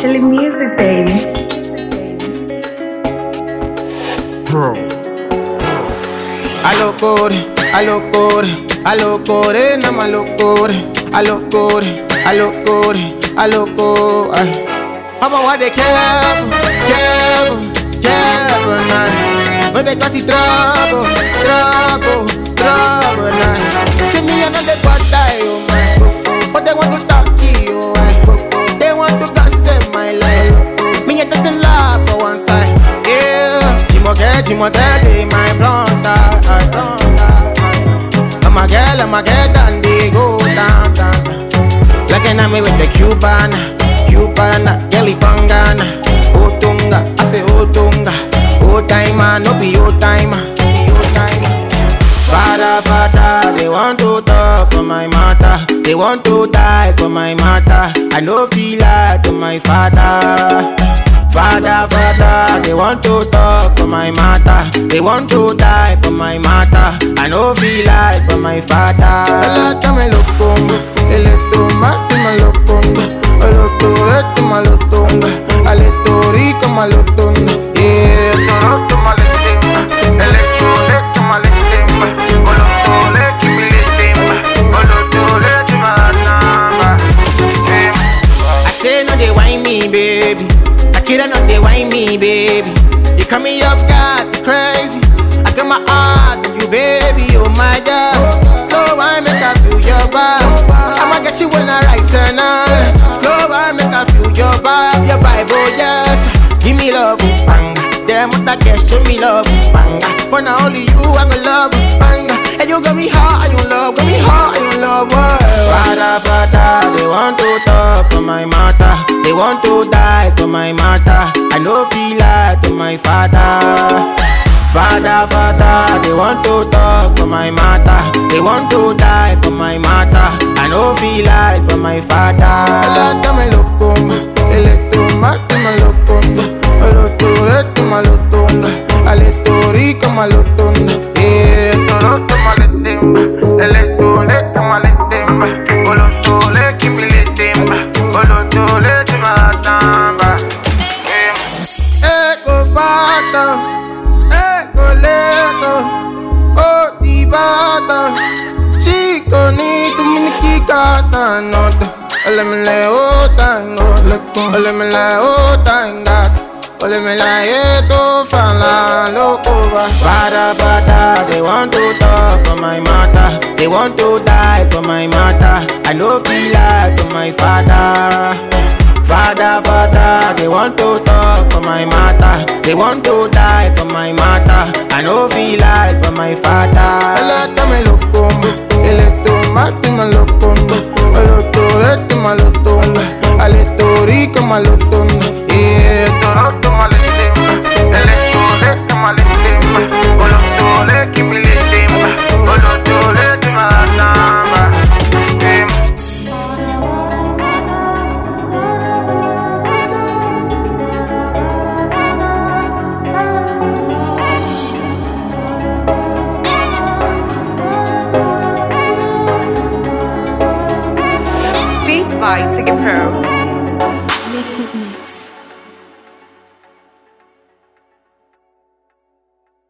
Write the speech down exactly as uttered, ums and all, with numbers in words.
Chili music, baby. Bro. I look good, I look good, I look good, I'm a look good, I look good, I look good, I look good. I'm a what they careful, careful, careful, man. But they cause it trouble, trouble, trouble, man. See me another bad guy, oh my. But they want to talk to you, oh. They want to gossip my life. Me get the love for one side, yeah. Chimoke, chimoke, they my fronta, fronta. I'm a girl, I'm a girl, and they go down, down. Like an army with the Cubana. Cubana, girl Pangana, Otunga, I say Otunga, old timer, no be old timer, old timer. Father, father, they want to talk for my matter, they want to die for my matter. I no feel like to my father. Father, father, they want to talk for my matter, they want to die for my matter. I no feel like for my father. Elata me lokunga, eletumba, me lokunga. Alotorete malotonga, aletorica malotonga, yeah. Toroto maletemba, electorete maletemba, olotolete miletemba, olotolete malatamba. I say no they whine me, baby. I kid no they whine me, baby. You cut me off guard, it's crazy. I got my eyes on you, baby, oh my God. So I make I feel your vibe. I'ma get you when I rise and all. Your vibe, your vibe, oh yes. Give me love, banga. Damn what I get, show me love, banga. For now only you, I go love, banga. And you got me hot, you love, got me hot, you love, what? Father, father, they want to talk for my matter, they want to die for my matter. I no feel like to my father. Father, father, they want to talk for my matter, they want to die for my matter. I no feel like for my father. Elata me lokunga, eletumba, me lokunga, olotorete malotunga, aletorica malotunga, yeah. Toroto maletemba, eletorete maletemba, olotolete miletemba, olotolete malatamba. Ego fata. Oh, divata, chico ni tu miniki kata nota. Ole me la o tango, ole me la o tanga, ole me la eto fala loco ba. Bada bada, they want to talk for my matter, they want to die for my matter. I no feel like to my father. Father, father, they want to talk for my matter, they want to die for my matter. I no feel like for my father. Elata me lokumba, eletumba, me lokumba, olotorete malotunga, aletorica malotunga, yeah. Toroto maletemba, eletorete maletemba, olotolete miletemba, olotolete malatamba. Beats by Ticket Pro.